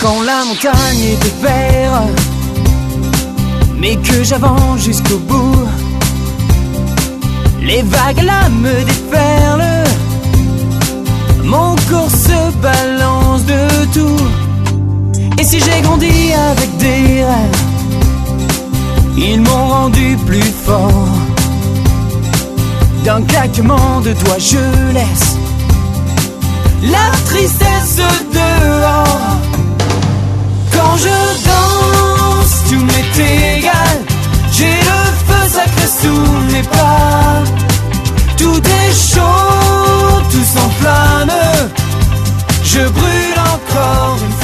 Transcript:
Quand la montagne était verte, mais que j'avance jusqu'au bout, les vagues là me déferlent, mon corps se balance de tout. Et si j'ai grandi avec des rêves, ils m'ont rendu plus fort. D'un claquement de doigts je laisse la tristesse dehors. Quand je danse, tout m'est égal. J'ai le feu sacré sous mes pas. Tout est chaud, tout s'enflamme. Je brûle encore une fois.